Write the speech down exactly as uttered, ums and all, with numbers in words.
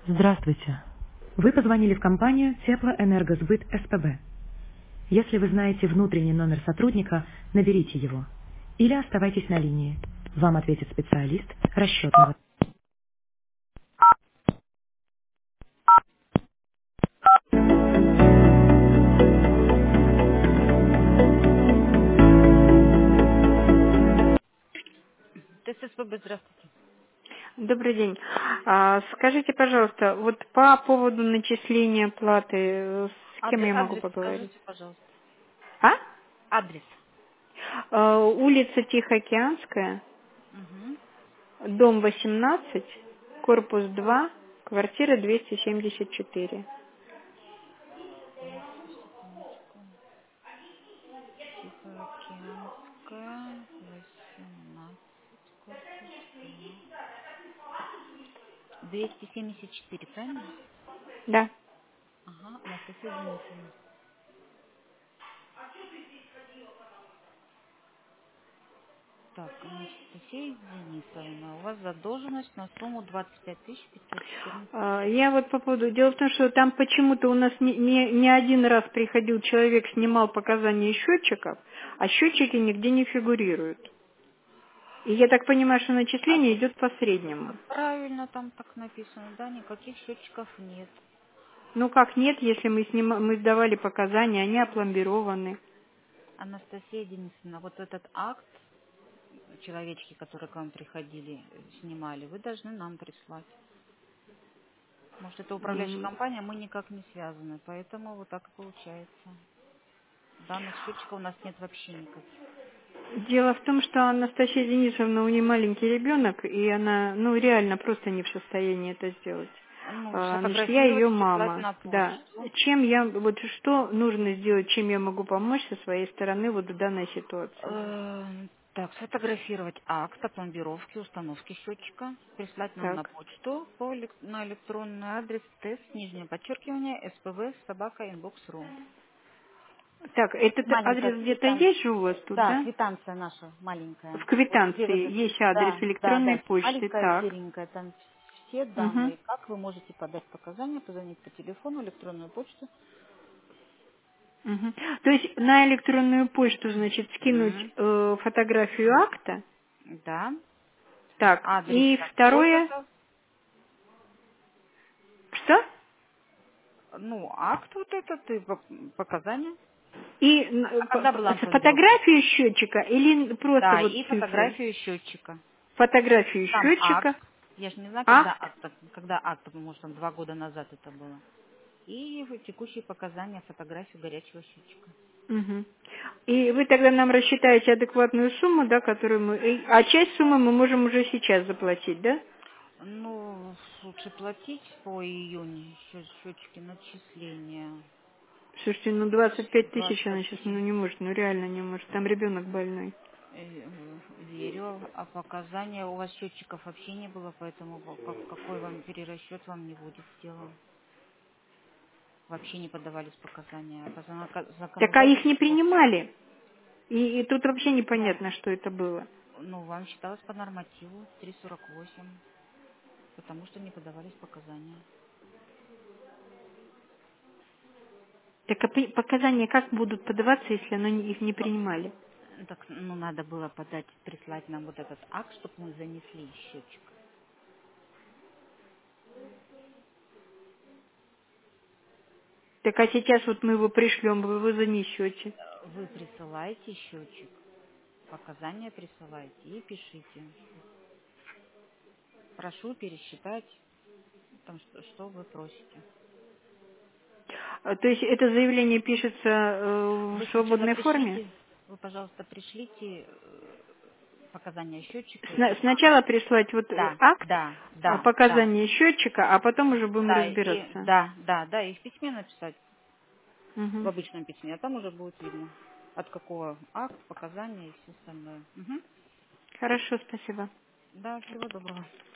Здравствуйте. Вы позвонили в компанию Теплоэнергосбыт СПБ. Если вы знаете внутренний номер сотрудника, наберите его. Или оставайтесь на линии. Вам ответит специалист расчетного. ТССПБ, здравствуйте. Добрый день. А, скажите, пожалуйста, вот по поводу начисления платы, э, с кем Адрес, я могу адрес поговорить? скажите, пожалуйста. А? Адрес. А, улица Тихоокеанская, Угу. дом восемнадцать, корпус два, квартира двести семьдесят четыре. Секундочку. Тихоокеанская, восемнадцать, корпус два. двести семьдесят четыре, правильно? Да. Ага, Анастасия Денисовна. Так, Анастасия Денисовна, у вас задолженность на сумму двадцать пять тысяч пятьсот четырнадцать А, рублей. я вот по поводу... Дело в том, что там почему-то у нас не, не, не один раз приходил человек, снимал показания счетчиков, а счетчики нигде не фигурируют. И я так понимаю, что А, начисление идет по среднему. правильно там так написано, да, никаких счетчиков нет. Ну как нет, если мы, снима- мы сдавали показания, они опломбированы. Анастасия Денисовна, вот этот акт, человечки, которые к вам приходили, э, снимали, вы должны нам прислать. Может, это управляющая М, компания, мы никак не связаны, поэтому вот так и получается. Данных счетчиков у нас нет вообще никаких. Дело в том, что Анастасия Денисовна у нее маленький ребенок, и она, ну, реально просто не в состоянии это сделать. Ну, А, Значит, я сфотографировать ее и прислать мама, на да. почту. Чем я, вот что нужно сделать, чем я могу помочь со своей стороны вот в данной ситуации? Эм, Так, сфотографировать акт о пломбировке, установки счетчика, прислать нам на Так. почту по элек- на электронный адрес тест, нижнее подчеркивание, спв, собака, инбокс.ру. Так, этот Маленькая адрес где-то квитанция. есть же у вас тут, Да, да? квитанция наша маленькая. В Вот где вот квитанции это. есть адрес Да, да, электронной да, почты, маленькая так. серенькая, там все Угу. данные. Как вы можете подать показания, позвонить по телефону, электронную почту. Мгм. То есть на электронную почту, значит, скинуть М, э, фотографию акта. Да, Так, адрес и вот второе, это. что? Ну, акт вот этот и по- показания. И н- А э, п- когда была п- с пломбировка? фотографию счетчика или просто Да, вот и цифры? фотографию счетчика. Фотографию Там акт. счетчика, Я же не знаю, когда акт. акт, когда акт, может, там два года назад это было. И текущие показания, фотографию горячего счетчика. Мгм. И вы тогда нам рассчитаете адекватную сумму, да, которую мы... и- А часть суммы мы можем уже сейчас заплатить, да? Ну, лучше платить по июне счет- счетчики начисления. Слушайте, ну двадцать пять тысяч она двадцать сейчас ну, семь. не может, ну реально не может. Там ребенок больной. Э, Верю, а показания у вас счетчиков вообще не было, поэтому во- как- какой вам перерасчет вам не будет сделан. Вообще не подавались показания. А по занака- Так а их не законодательству, принимали. И, и тут вообще ну, непонятно, что это было. ну, вам считалось по нормативу три сорок восемь, потому что не подавались показания. Так а при- показания как будут подаваться, если оно не- их не принимали? Так, ну, надо было подать, прислать нам вот этот акт, чтобы мы занесли счетчик. Так а сейчас вот мы его пришлем, вы его занесете. Вы присылаете счетчик, показания присылаете и пишите. Прошу пересчитать, там, что, что вы просите. А, то есть это заявление пишется э, Вы в сначала свободной форме? пришлите, вы, пожалуйста, пришлите э, показания счетчика Сна- и акт. Сначала прислать вот э, Да, акт, да, а, да, да, показания счетчика, а потом уже будем да, и разбираться. да, да, да, и в письме написать, в Мгм. обычном письме, а там уже будет видно, от какого акт, показания и все остальное. Мгм. Хорошо, спасибо. Да, всего доброго.